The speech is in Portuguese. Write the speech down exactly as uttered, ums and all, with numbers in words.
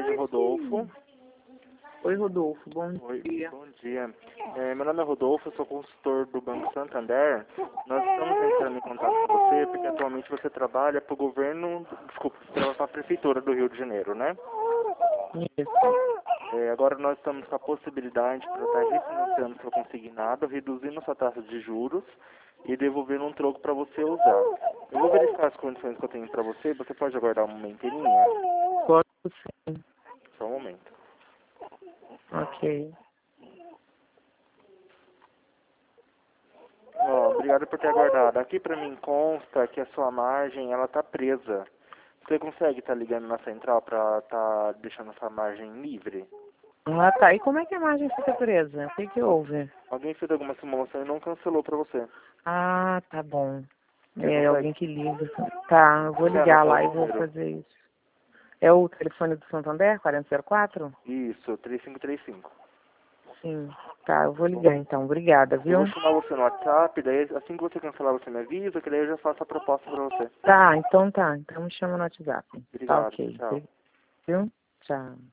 tarde, Rodolfo. Oi, Rodolfo. Bom Oi, dia. bom dia. É, meu nome é Rodolfo, eu sou consultor do Banco Santander. Nós estamos entrando em contato com você porque atualmente você trabalha para o governo, desculpa, para a Prefeitura do Rio de Janeiro, né? Isso. É, agora nós estamos com a possibilidade para estar refinanciando seu consignado, reduzindo sua taxa de juros e devolvendo um troco para você usar. Eu vou verificar as condições que eu tenho para você. Você pode aguardar um momentinho? Posso sim. Só um momento. Ok. Ó, obrigado por ter aguardado. Aqui para mim consta que a sua margem ela tá presa. Você consegue estar ligando na central para estar deixando essa margem livre? Ah, tá. E como é que a margem fica presa? O que que houve? Alguém fez alguma simulação e não cancelou para você. Ah, tá bom. Você É consegue? alguém que liga. Tá, eu vou Você ligar anota lá o e vou número? fazer isso. É o telefone do Santander, quarenta zero quatro? Isso, três cinco três cinco. Sim. Tá, eu vou ligar então. Obrigada, Eu viu? vou chamar você no WhatsApp, daí assim que você cancelar você me avisa, que daí eu já faço a proposta para você. Tá, então tá. Então me chama no WhatsApp. Tá Obrigado, ok. tchau. Viu? Tchau.